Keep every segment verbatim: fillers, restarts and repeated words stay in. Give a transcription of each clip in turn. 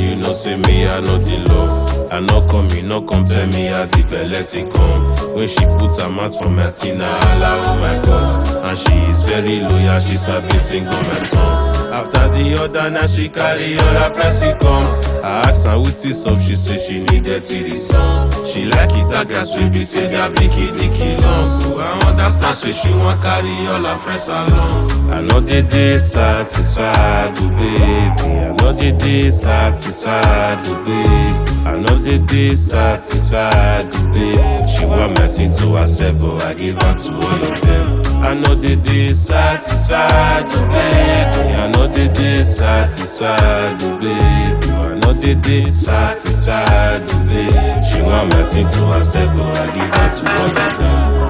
and you know say me I know the love. I no come, you no come tell me how the belle take come. When she put her mouth for my tina, Allah, oh my God. And she is very loyal, she sabi sing on my song. After the other, now she carry all her friends to come. I ask her what is up, she say she needed to the song. She like it, that gas will be say that big dicky long. I understand, say she want carry all her friends along. I know they dey satisfied, oh baby. I know they dey satisfied, oh baby. I know they dey satisfied, oh baby. She want my thing to herself, but I give her to all of them. I know they dey satisfied, oh baby. I know they dey satisfied, oh baby. I know they dey satisfied, oh baby. She want my thing to herself, but I give her to all of them.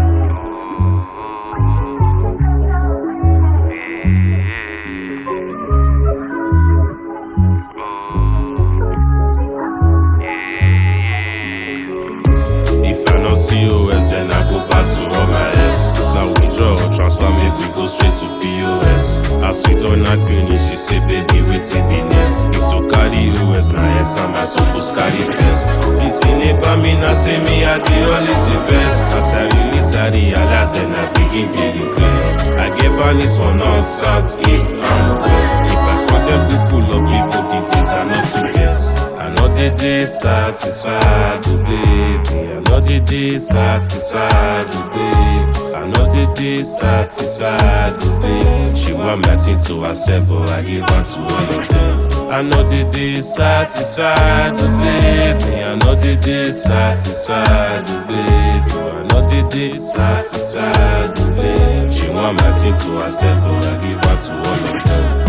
C O S, then I go back to all my S. Now withdraw or transfer, make we go straight to P O S. As we done not finish, she say, baby, waiting be next. If to carry O S, now yes, I'm a supposed carry first. It's in a me, now say me, I the always the best. As I release, I realize, then I begin to regret. I get banished for north, south, east, and west. If I call them people up, leave for the days I not to get. I know they dey satisfied, oh baby. I know they dey satisfied, oh baby. I know they dey satisfied, oh baby. She want my thing to herself, but I give her to all of them. I know they dey satisfied, oh baby. I know they dey satisfied, oh baby. I know they dey satisfied, oh baby. She want my thing to herself, but I give her to all of them.